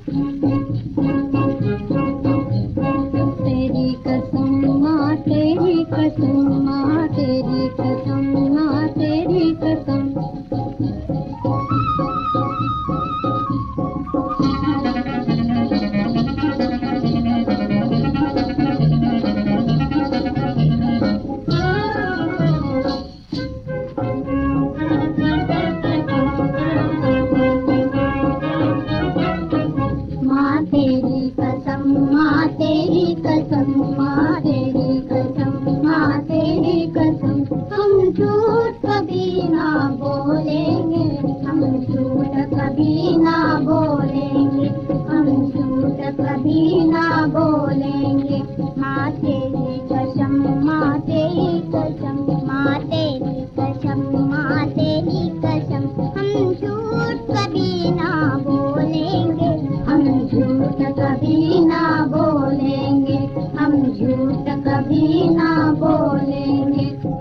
तेरी कसम माँ तेरी कसम माँ तेरी कसम माँ तेरी कसम। माँ तेरी कसम माँ तेरी कसम माँ तेरी कसम माँ तेरी कसम। हम झूठ कभी ना बोलेंगे, हम झूठ कभी ना बोलेंगे, हम झूठ कभी ना बोलेंगे। माँ तेरी कसम माँ तेरी कसम माँ तेरी कसम माँ तेरी कसम। हम झूठ कभी ना बोलेंगे, हम झूठ कभी ना बोलेंगे, हम झूठ कभी ना बोलेंगे।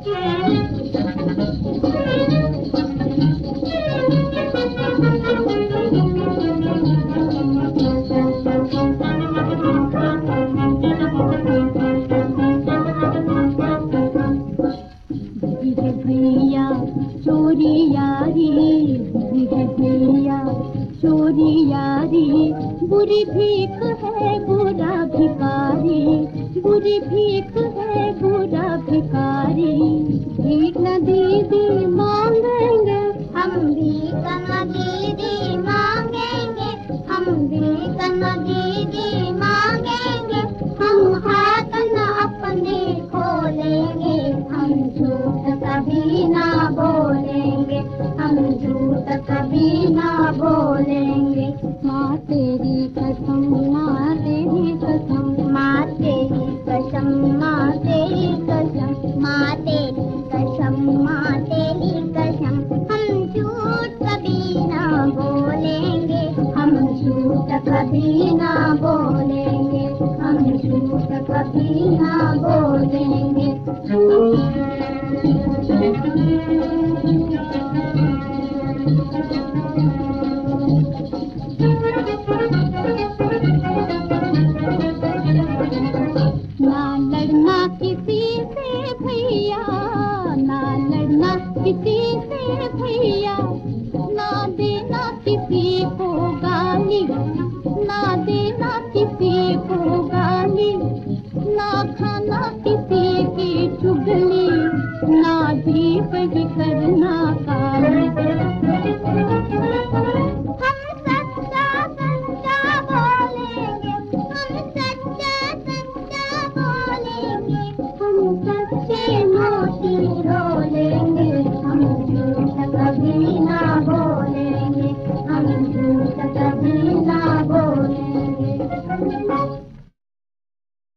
बुरी है भैया चोरी यारी, बुरी है भैया चोरी यारी। बुरी भीख है बुरा भिखारी, बुरी भीख है बुरा भिखारी। भीख न दीदी मांगेंगे, हम भीख न दीदी मांगेंगे, हम भीख न दीदी मांगेंगे। हम हाथ न अपने खोलेंगे, हम झूठ कभी ना बोलेंगे, हम झूठ कभी ना बोलेंगे। माँ तेरी कसम माँ तेरी कसम माँ तेरी कसम माँ तेरी कसम माँ तेरी कसम माँ तेरी कसम। हम झूठ कभी ना बोलेंगे, हम झूठ कभी ना बोलेंगे, हम झूठ कभी ना बोलेंगे।